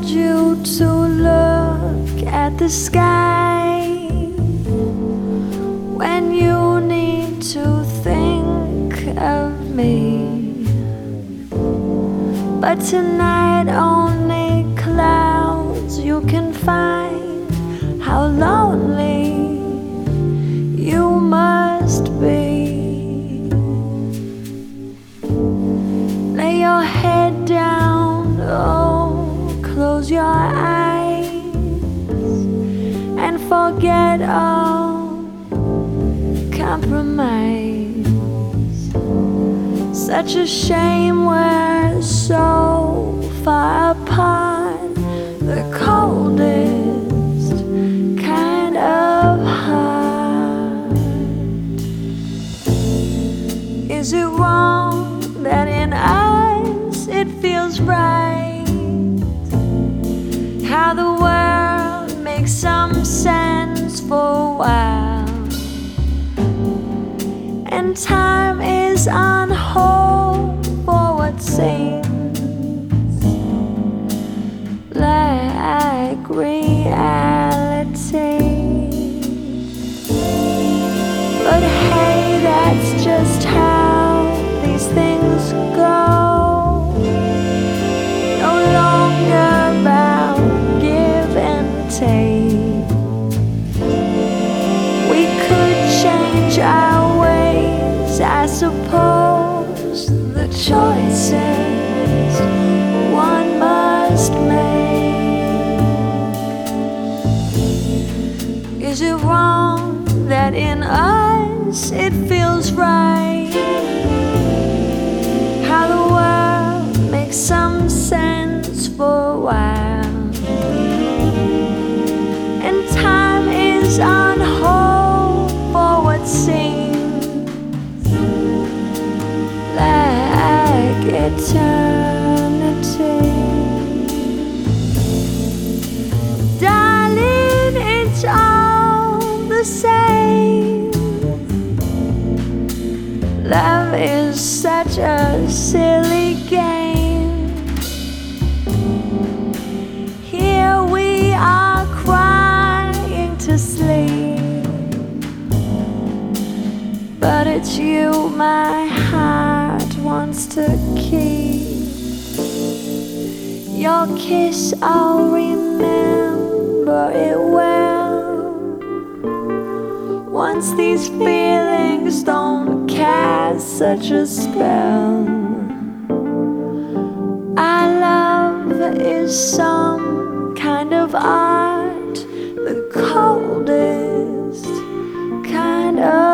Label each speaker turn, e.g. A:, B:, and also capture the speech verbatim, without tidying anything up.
A: you to look at the sky when you need to think of me. But tonight only clouds you can find. How lonely you must be. Lay your head down, oh, close your eyes and forget all compromise. Such a shame we're so far apart. The coldest kind of heart. Is it wrong that in us it feels right? How the world makes some sense for a while, and time is on hold for what seems like reality. But hey, that's just how these things go. No longer about give and take. We could change our ways, I suppose. The choices one must make. Is it wrong that in us it feels right? How the world makes some sense for a while, and time is on hold for what seems like eternity. Darling, it's all the same. Love is such a silly game. Here we are crying to sleep, but it's you my heart wants to keep. Your kiss, I'll remember it well. Once these feelings don't cast such a spell. Our love is some kind of art, the coldest kind of